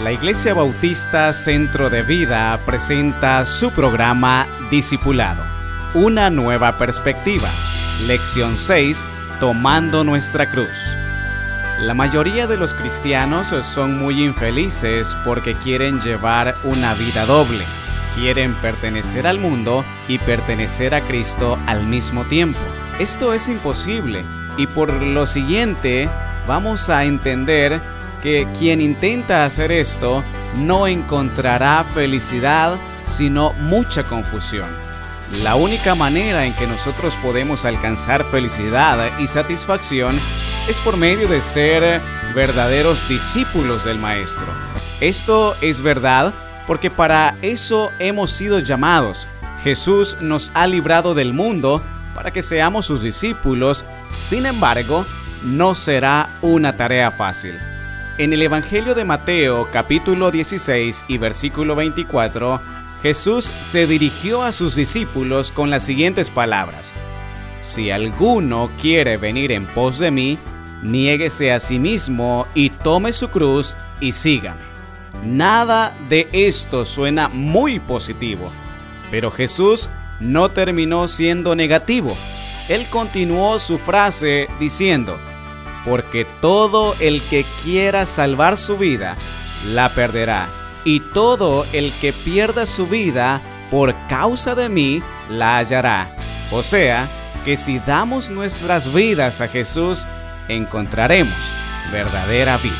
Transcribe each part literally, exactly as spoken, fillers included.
La Iglesia Bautista Centro de Vida presenta su programa Discipulado, una nueva perspectiva. Lección seis, Tomando nuestra cruz. La mayoría de los cristianos son muy infelices porque quieren llevar una vida doble. Quieren pertenecer al mundo y pertenecer a Cristo al mismo tiempo. Esto es imposible y por lo siguiente vamos a entender que quien intenta hacer esto no encontrará felicidad, sino mucha confusión. La única manera en que nosotros podemos alcanzar felicidad y satisfacción es por medio de ser verdaderos discípulos del Maestro. Esto es verdad porque para eso hemos sido llamados. Jesús nos ha librado del mundo para que seamos sus discípulos. Sin embargo, no será una tarea fácil. En el Evangelio de Mateo, capítulo dieciséis y versículo veinticuatro, Jesús se dirigió a sus discípulos con las siguientes palabras: Si alguno quiere venir en pos de mí, niéguese a sí mismo y tome su cruz y sígame. Nada de esto suena muy positivo, pero Jesús no terminó siendo negativo. Él continuó su frase diciendo: Porque todo el que quiera salvar su vida, la perderá. Y todo el que pierda su vida por causa de mí, la hallará. O sea, que si damos nuestras vidas a Jesús, encontraremos verdadera vida.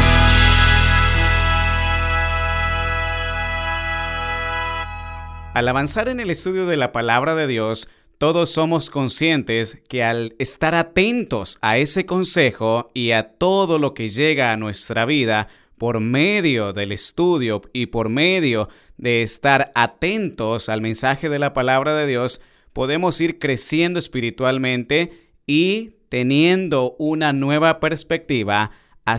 Al avanzar en el estudio de la palabra de Dios, todos somos conscientes que al estar atentos a ese consejo y a todo lo que llega a nuestra vida por medio del estudio y por medio de estar atentos al mensaje de la palabra de Dios, podemos ir creciendo espiritualmente y teniendo una nueva perspectiva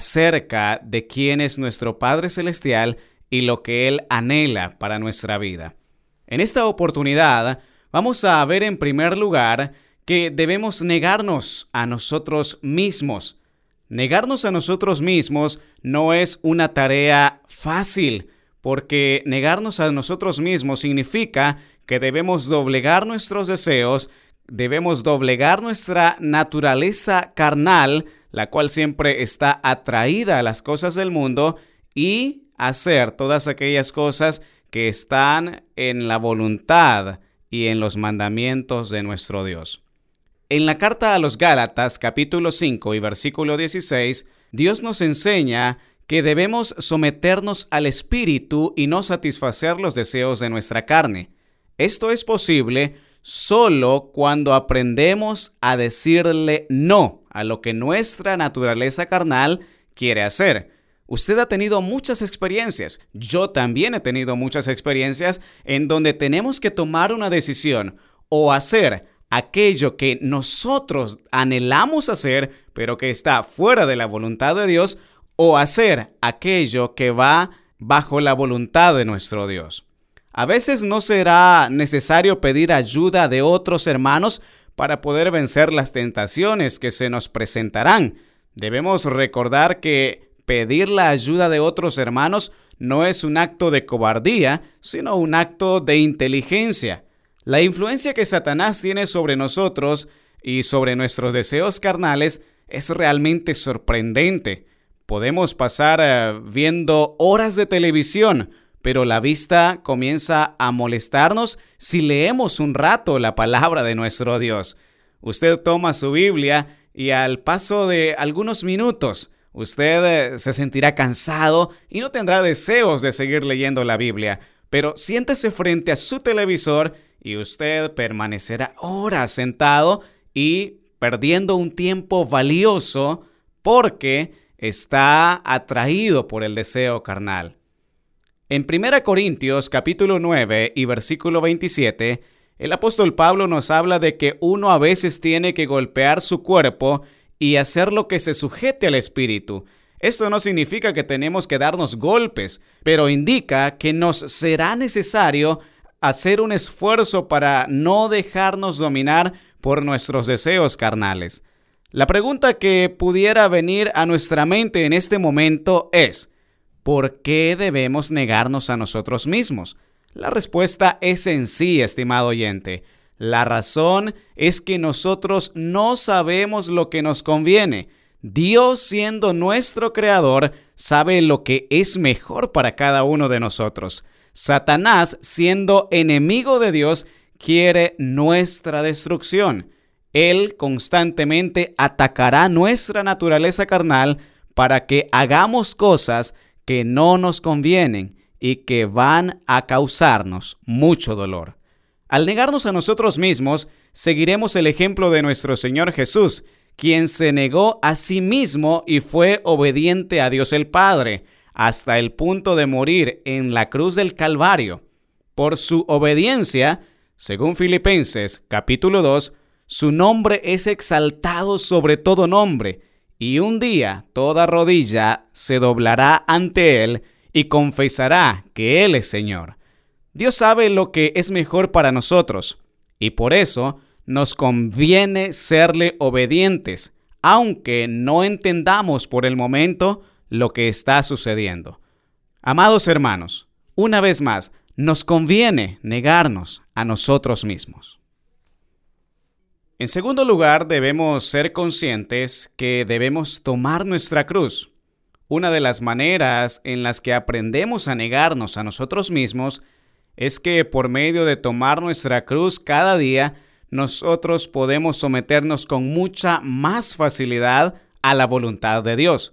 acerca de quién es nuestro Padre Celestial y lo que Él anhela para nuestra vida. En esta oportunidad, vamos a ver en primer lugar que debemos negarnos a nosotros mismos. Negarnos a nosotros mismos no es una tarea fácil, porque negarnos a nosotros mismos significa que debemos doblegar nuestros deseos, debemos doblegar nuestra naturaleza carnal, la cual siempre está atraída a las cosas del mundo, y hacer todas aquellas cosas que están en la voluntad y en los mandamientos de nuestro Dios. En la carta a los Gálatas, capítulo cinco y versículo dieciséis, Dios nos enseña que debemos someternos al Espíritu y no satisfacer los deseos de nuestra carne. Esto es posible solo cuando aprendemos a decirle no a lo que nuestra naturaleza carnal quiere hacer. Usted ha tenido muchas experiencias, yo también he tenido muchas experiencias en donde tenemos que tomar una decisión o hacer aquello que nosotros anhelamos hacer, pero que está fuera de la voluntad de Dios, o hacer aquello que va bajo la voluntad de nuestro Dios. A veces no será necesario pedir ayuda de otros hermanos para poder vencer las tentaciones que se nos presentarán. Debemos recordar que pedir la ayuda de otros hermanos no es un acto de cobardía, sino un acto de inteligencia. La influencia que Satanás tiene sobre nosotros y sobre nuestros deseos carnales es realmente sorprendente. Podemos pasar uh, viendo horas de televisión, pero la vista comienza a molestarnos si leemos un rato la palabra de nuestro Dios. Usted toma su Biblia y al paso de algunos minutos, usted uh, se sentirá cansado y no tendrá deseos de seguir leyendo la Biblia. Pero siéntese frente a su televisor y usted permanecerá horas sentado y perdiendo un tiempo valioso porque está atraído por el deseo carnal. En primera Corintios capítulo nueve y versículo veintisiete, el apóstol Pablo nos habla de que uno a veces tiene que golpear su cuerpo y hacer lo que se sujete al espíritu. Esto no significa que tenemos que darnos golpes, pero indica que nos será necesario hacer un esfuerzo para no dejarnos dominar por nuestros deseos carnales. La pregunta que pudiera venir a nuestra mente en este momento es: ¿por qué debemos negarnos a nosotros mismos? La respuesta es sencilla, estimado oyente. La razón es que nosotros no sabemos lo que nos conviene. Dios, siendo nuestro creador, sabe lo que es mejor para cada uno de nosotros. Satanás, siendo enemigo de Dios, quiere nuestra destrucción. Él constantemente atacará nuestra naturaleza carnal para que hagamos cosas que no nos convienen y que van a causarnos mucho dolor. Al negarnos a nosotros mismos, seguiremos el ejemplo de nuestro Señor Jesús, quien se negó a sí mismo y fue obediente a Dios el Padre, hasta el punto de morir en la cruz del Calvario. Por su obediencia, según Filipenses capítulo dos, su nombre es exaltado sobre todo nombre, y un día toda rodilla se doblará ante Él y confesará que Él es Señor. Dios sabe lo que es mejor para nosotros, y por eso nos conviene serle obedientes, aunque no entendamos por el momento lo que está sucediendo. Amados hermanos, una vez más, nos conviene negarnos a nosotros mismos. En segundo lugar, debemos ser conscientes que debemos tomar nuestra cruz. Una de las maneras en las que aprendemos a negarnos a nosotros mismos es que por medio de tomar nuestra cruz cada día, nosotros podemos someternos con mucha más facilidad a la voluntad de Dios.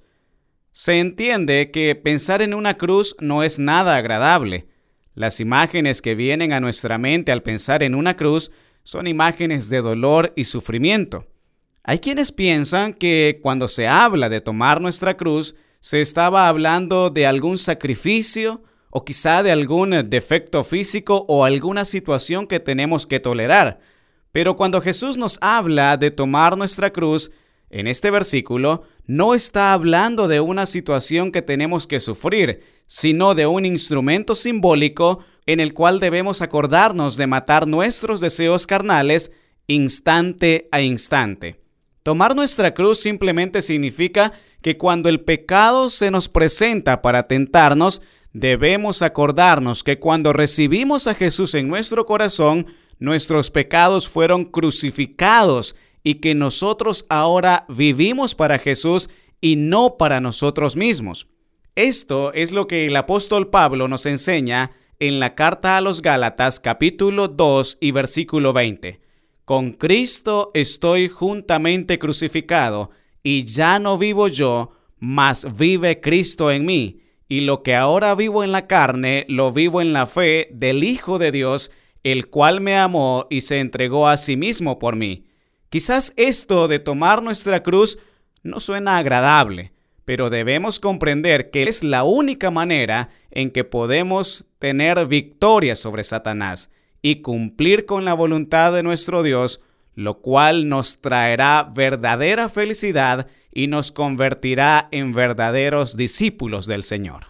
Se entiende que pensar en una cruz no es nada agradable. Las imágenes que vienen a nuestra mente al pensar en una cruz son imágenes de dolor y sufrimiento. Hay quienes piensan que cuando se habla de tomar nuestra cruz, se estaba hablando de algún sacrificio o quizá de algún defecto físico o alguna situación que tenemos que tolerar. Pero cuando Jesús nos habla de tomar nuestra cruz, en este versículo, no está hablando de una situación que tenemos que sufrir, sino de un instrumento simbólico en el cual debemos acordarnos de matar nuestros deseos carnales instante a instante. Tomar nuestra cruz simplemente significa que cuando el pecado se nos presenta para tentarnos, debemos acordarnos que cuando recibimos a Jesús en nuestro corazón, nuestros pecados fueron crucificados y que nosotros ahora vivimos para Jesús y no para nosotros mismos. Esto es lo que el apóstol Pablo nos enseña en la carta a los Gálatas capítulo dos y versículo veinte. Con Cristo estoy juntamente crucificado, y ya no vivo yo, mas vive Cristo en mí. Y lo que ahora vivo en la carne, lo vivo en la fe del Hijo de Dios, el cual me amó y se entregó a sí mismo por mí. Quizás esto de tomar nuestra cruz no suena agradable, pero debemos comprender que es la única manera en que podemos tener victoria sobre Satanás y cumplir con la voluntad de nuestro Dios, lo cual nos traerá verdadera felicidad y nos convertirá en verdaderos discípulos del Señor.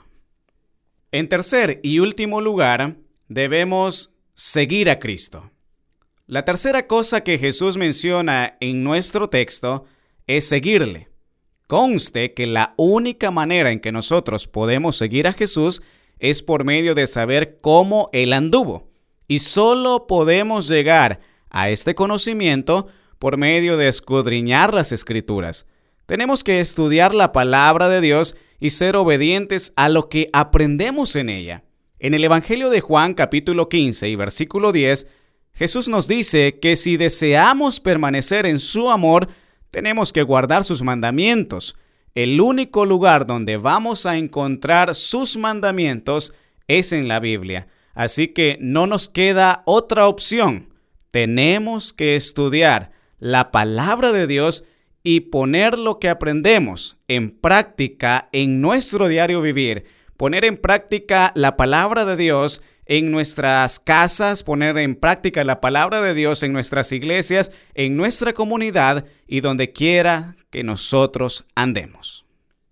En tercer y último lugar, debemos seguir a Cristo. La tercera cosa que Jesús menciona en nuestro texto es seguirle. Conste que la única manera en que nosotros podemos seguir a Jesús es por medio de saber cómo Él anduvo. Y solo podemos llegar a este conocimiento por medio de escudriñar las Escrituras. Tenemos que estudiar la palabra de Dios y ser obedientes a lo que aprendemos en ella. En el Evangelio de Juan, capítulo quince y versículo diez, Jesús nos dice que si deseamos permanecer en su amor, tenemos que guardar sus mandamientos. El único lugar donde vamos a encontrar sus mandamientos es en la Biblia. Así que no nos queda otra opción. Tenemos que estudiar la palabra de Dios y poner lo que aprendemos en práctica en nuestro diario vivir. Poner en práctica la palabra de Dios en nuestras casas, poner en práctica la palabra de Dios en nuestras iglesias, en nuestra comunidad y donde quiera que nosotros andemos.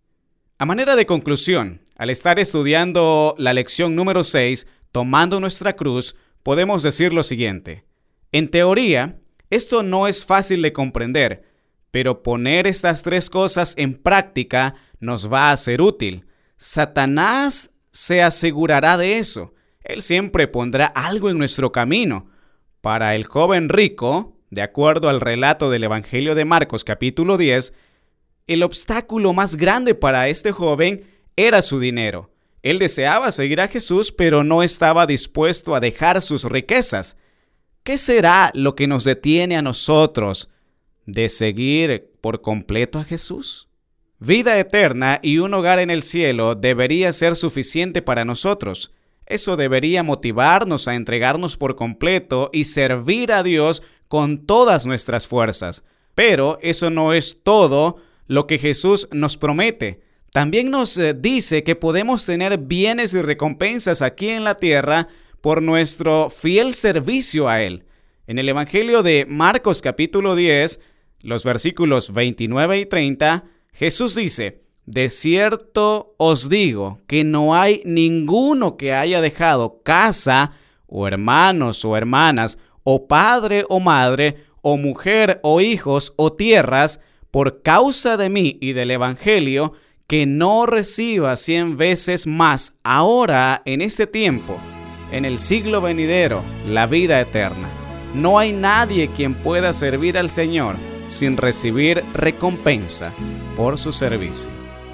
A manera de conclusión, al estar estudiando la lección número seis, tomando nuestra cruz, podemos decir lo siguiente. En teoría, esto no es fácil de comprender, pero poner estas tres cosas en práctica nos va a ser útil. Satanás se asegurará de eso. Él siempre pondrá algo en nuestro camino. Para el joven rico, de acuerdo al relato del Evangelio de Marcos capítulo diez, el obstáculo más grande para este joven era su dinero. Él deseaba seguir a Jesús, pero no estaba dispuesto a dejar sus riquezas. ¿Qué será lo que nos detiene a nosotros de seguir por completo a Jesús? Vida eterna y un hogar en el cielo debería ser suficiente para nosotros. Eso debería motivarnos a entregarnos por completo y servir a Dios con todas nuestras fuerzas. Pero eso no es todo lo que Jesús nos promete. También nos dice que podemos tener bienes y recompensas aquí en la tierra por nuestro fiel servicio a Él. En el Evangelio de Marcos capítulo diez, los versículos veintinueve y treinta, Jesús dice: de cierto os digo que no hay ninguno que haya dejado casa, o hermanos o hermanas, o padre o madre, o mujer o hijos o tierras, por causa de mí y del Evangelio, que no reciba cien veces más ahora en este tiempo, en el siglo venidero, la vida eterna. No hay nadie quien pueda servir al Señor sin recibir recompensa por su servicio.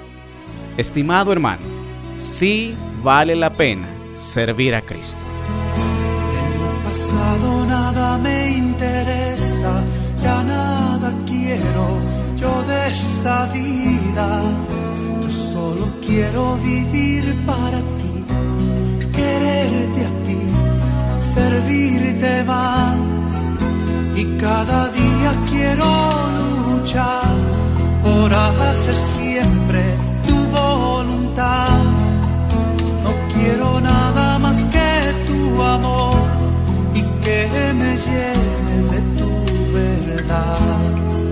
Estimado hermano, sí vale la pena servir a Cristo. En lo pasado nada me interesa, ya nada quiero yo de esa vida. Yo solo quiero vivir para ti, quererte a ti, servirte más. Y cada día quiero luchar por hacer siempre tu voluntad. No quiero nada más que tu amor y que me llenes de tu verdad.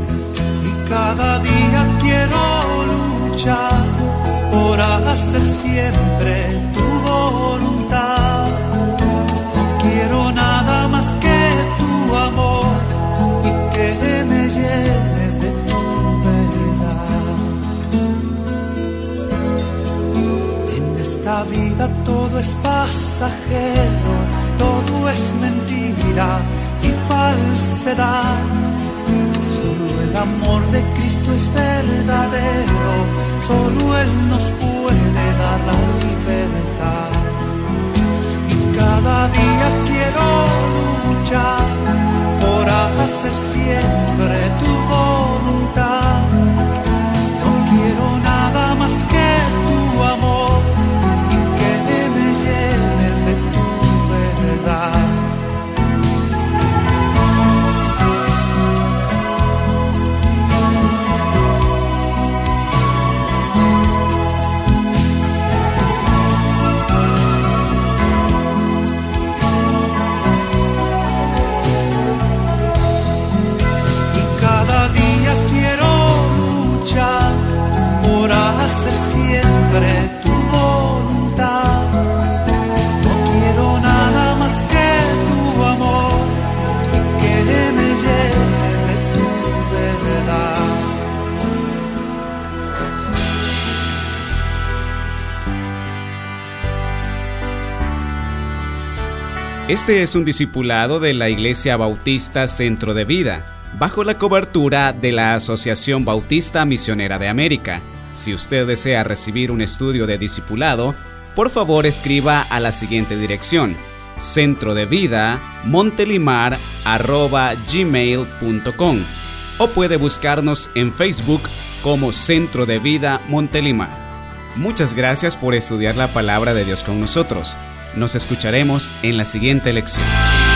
Y cada día quiero luchar por hacer siempre tu voluntad. No quiero nada más que tu amor y que me llenes de tu verdad. En esta vida todo es pasajero, todo es mentira y falsedad. Solo el amor de Cristo es verdadero, solo Él nos puede dar la libertad. Y cada día quiero luchar por hacer siempre tu voluntad. No quiero nada más que tu amor y que me llenes de tu verdad. Hacer siempre tu voluntad. No quiero nada más que tu amor y que me llenes de tu verdad. Este es un discipulado de la Iglesia Bautista Centro de Vida, bajo la cobertura de la Asociación Bautista Misionera de América. Si usted desea recibir un estudio de discipulado, por favor escriba a la siguiente dirección: centro de vida montelimar arroba gmail punto com, o puede buscarnos en Facebook como Centro de Vida Montelimar. Muchas gracias por estudiar la palabra de Dios con nosotros. Nos escucharemos en la siguiente lección.